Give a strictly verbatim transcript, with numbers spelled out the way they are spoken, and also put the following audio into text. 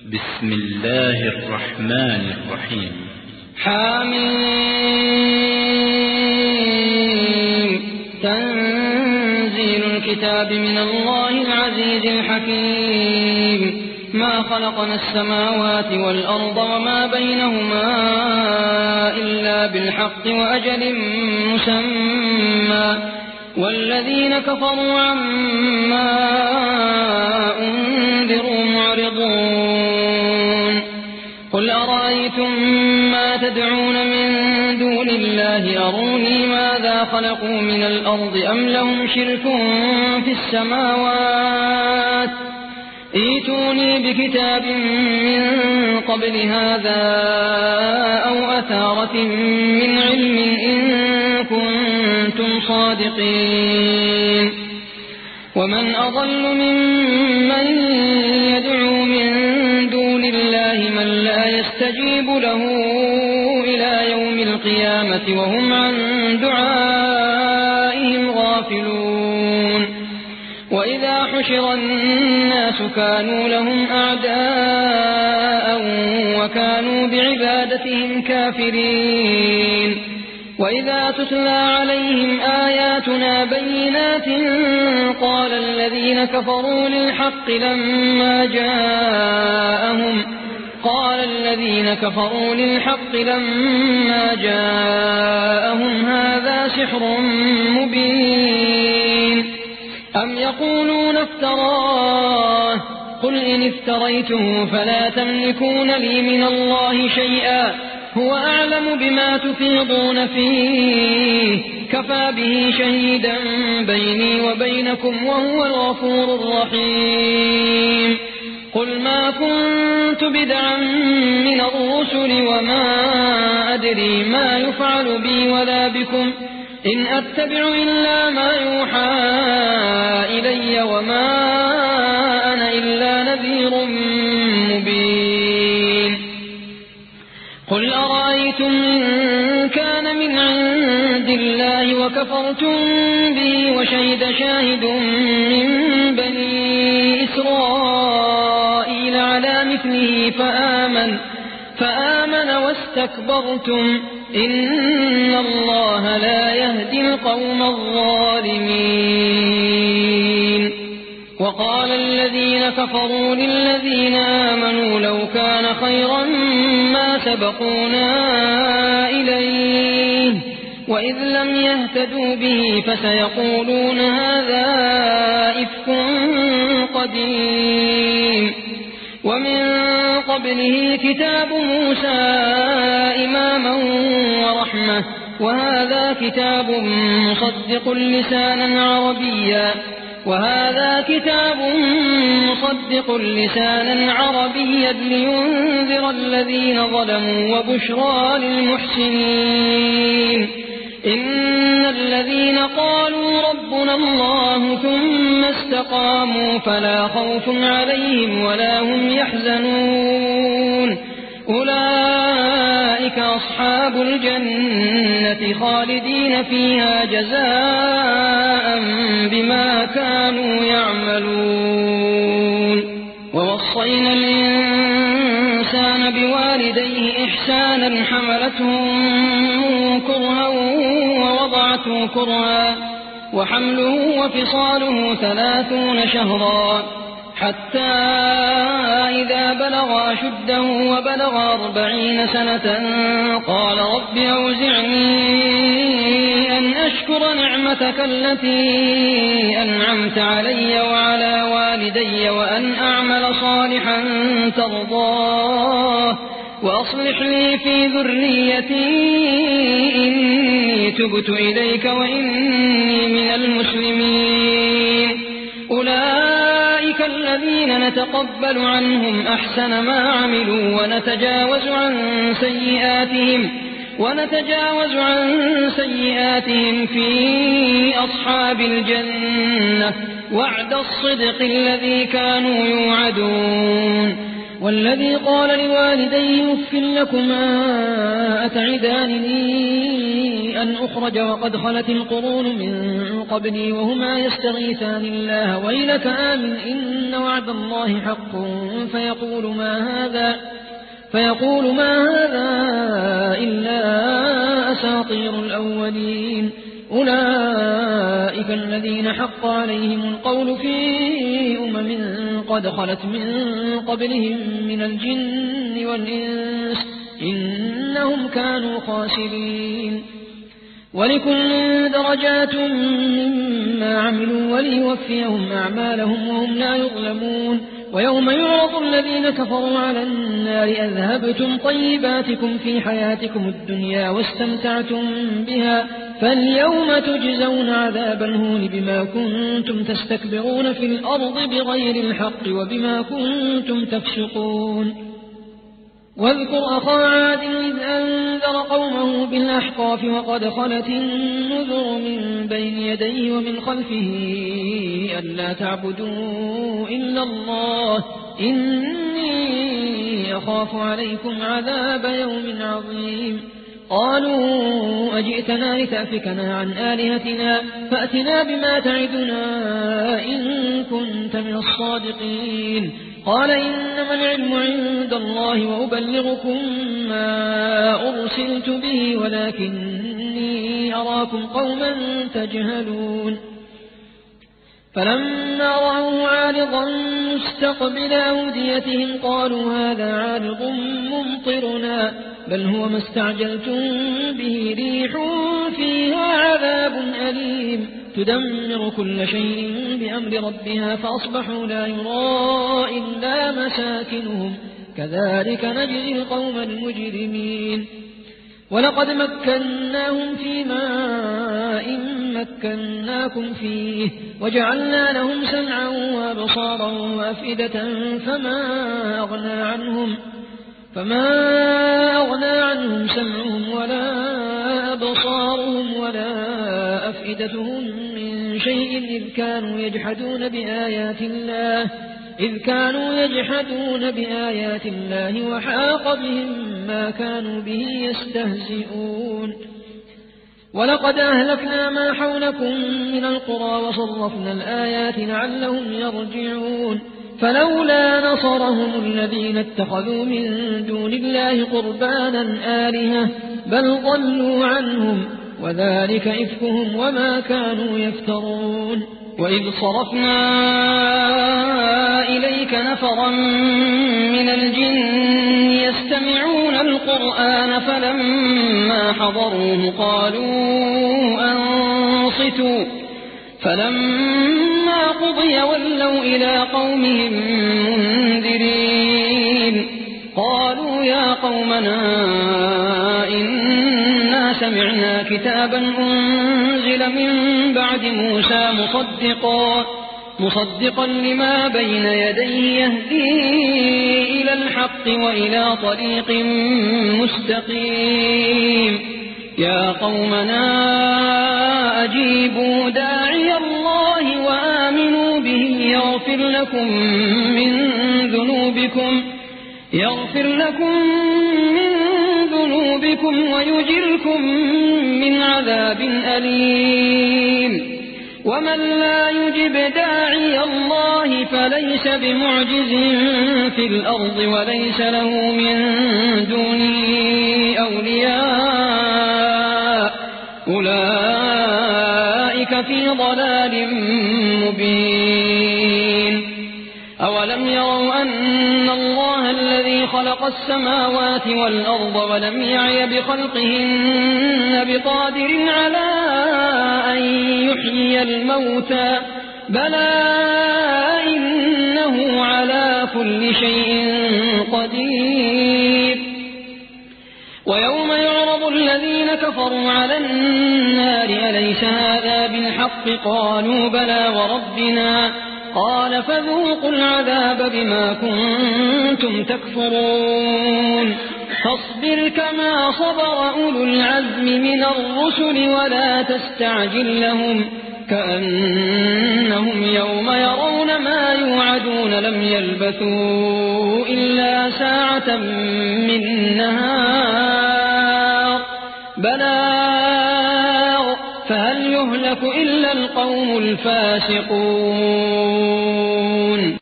بسم الله الرحمن الرحيم. حميم. تنزيل الكتاب من الله العزيز الحكيم. ما خلقنا السماوات والأرض وما بينهما إلا بالحق وأجل مسمى والذين كفروا عما أنذروا معرضون. قل أرأيتم ما تدعون من دون الله أروني ماذا خلقوا من الأرض أم لهم شرك في السماوات ائتوني بكتاب من قبل هذا أو أثارة من علم إن كنتم صادقين. ومن أضل ممن يدعو من دون الله من لا يستجيب له إلى يوم القيامة وهم عن دعائهم غافلون. وإذا حشر الناس كانوا لهم أعداء وكانوا بعبادتهم كافرين. وإذا تتلى عليهم آياتنا بينات قال الذين كفروا للحق لما جاءهم قال الذين كفروا للحق لما جاءهم هذا سحر مبين. أم يقولون افتراه قل إن افتريته فلا تملكون لي من الله شيئا هو أعلم بما تفيضون فيه كفى به شهيدا بيني وبينكم وهو الغفور الرحيم. قل ما كنت بدعا من الرسل وما أدري ما يفعل بي ولا بكم إن أتبع إلا ما يوحى إلي وما أنا إلا نذير مبين. قل أرأيتم إن كان من عند الله وكفرتم به وشهد شاهد من بني إسرائيل على مثله فآمن فآمن واستكبرتم إن الله لا يهدي القوم الظالمين. وقال الذين كفروا للذين آمنوا لو كان خيرا ما سبقونا إليه وإذ لم يهتدوا به فسيقولون هذا إفك قديم. ومن قبله كتاب موسى إماما ورحمة وهذا كتاب مصدق لسانا عربيا وهذا كتاب مصدق لسانا عربيا لينذر الذين ظلموا وبشرى للمحسنين. إن الذين قالوا ربنا الله ثم استقاموا فلا خوف عليهم ولا هم يحزنون أولئك أصحاب الجنة خالدين فيها جزاء بما كانوا يعملون. ووصينا الإنسان بوالديه إحسانا حملته كرها ووضعته كرها وحمله وفصاله ثلاثون شهرا حتى إذا بلغ أشده وبلغ أربعين سنة قال رب أوزعني أن أشكر نعمتك التي أنعمت علي وعلى والدي وأن أعمل صالحا ترضاه وأصلح لي في ذريتي إني تبت إليك وإني من المسلمين. أولئك الذين نتقبل عنهم أحسن ما عملوا ونتجاوز عن سيئاتهم ونتجاوز عن سيئاتهم في أصحاب الجنة وعد الصدق الذي كانوا يوعدون. والذي قال لوالديه أف لكما أتعدانني أن أخرج وقد خلت القرون من قبلي وهما يستغيثان الله ويلك آمن إن وعد الله حق فيقول ما هذا فيقول ما هذا إلا أساطير الأولين أولئك الذين حق عليهم القول في أمم قد خلت من قبلهم من الجن والإنس إنهم كانوا خاسرين ولكل درجات مما عملوا وليوفيهم أعمالهم وهم لا يظلمون ويوم يعرض الذين كفروا على النار أذهبتم طيباتكم في حياتكم الدنيا واستمتعتم بها فاليوم تجزون عذاب الهون بما كنتم تستكبرون في الأرض بغير الحق وبما كنتم تفسقون واذكر أخا عاد إذ أنذر قومه بالأحقاف وقد خلت النذر من بين يديه ومن خلفه ألا تعبدوا إلا الله إني أخاف عليكم عذاب يوم عظيم قالوا أجئتنا لتأفكنا عن آلهتنا فأتنا بما تعدنا إن كنت من الصادقين قال إنما العلم عند الله وأبلغكم ما أرسلت به ولكني أراكم قوما تجهلون فلما رأوه عارضا مستقبل أوديتهم قالوا هذا عارض ممطرنا بل هو ما استعجلتم به ريح فيها عذاب أليم تدمر كل شيء بأمر ربها فأصبحوا لا يرى إلا مساكنهم كذلك نجزي القوم المجرمين ولقد مكناهم في ماء مكناكم فيه وجعلنا لهم سمعا وأبصارا وأفئدة فما أغنى عنهم فما أغنى عنهم سمعهم ولا أبصارهم ولا أفئدتهم من شيء إذ كانوا يجحدون بآيات الله إذ كانوا يجحدون بآيات الله وحاق بهم ما كانوا به يستهزئون ولقد أهلكنا ما حولكم من القرى وصرفنا الآيات لعلهم يرجعون فلولا نصرهم الذين اتخذوا من دون الله قربانا آلهة بل ضلوا عنهم وذلك إفكهم وما كانوا يفترون وإذ صرفنا إليك نفرا من الجن يستمعون القرآن فلما حضروه قالوا أنصتوا فلما قضي ولوا إلى قومهم منذرين قالوا يا قومنا إنا سمعنا كتابا أنزل من بعد موسى مصدقا مصدقا لما بين يديه يهدي إلى الحق وإلى طريق مستقيم يا قومنا أجيبوا داعي الله وآمنوا به يغفر لكم من ذنوبكم يغفر لكم من ذنوبكم ويجركم من عذاب أليم ومن لا يجب داعي الله فليس بمعجز في الأرض وليس له من دونه أولياء أولئك في ضلال مبين أولم يروا أن الله الذي خلق السماوات والأرض ولم يعي بخلقهن بقادر على أن يحيي الموتى بلى إنه على كل شيء قدير ويوم يعرض الذين كفروا على النار أليس هذا بالحق قالوا بلى وربنا قال فذوقوا العذاب بما كنتم تكفرون فاصبر كما صبر أولو العزم من الرسل ولا تستعجل لهم كأنهم يوم يرون ما يوعدون لم يلبثوا إلا ساعة من نهار بلاغ فهل يهلك إلا القوم الفاسقون